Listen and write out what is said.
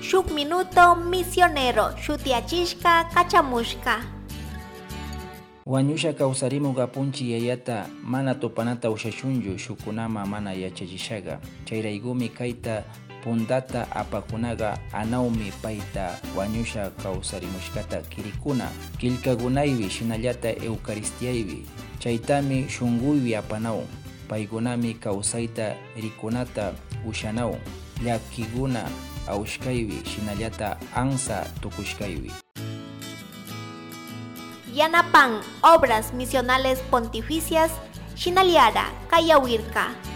shuk minuto misionero shutiachishka kachamushka. Wañusha kawsarimuq apunchik yayata mana tupanata ushashunchu shukunama mana yachachishaga. Chayraykumi kayta puntata apakunaqa anawmi payta wañusha kawsarimushkata kirikuna killkakunaypi shinallata eucaristiyaypi. Chaytami shunquypi apanawun. Paykunami kawsayta rikunata ushanawun. Llakikuna awshkaypi shinallata ansa tukushkaypi. Yanapan Obras Misionales Pontificias Shinaliara Kayawirka.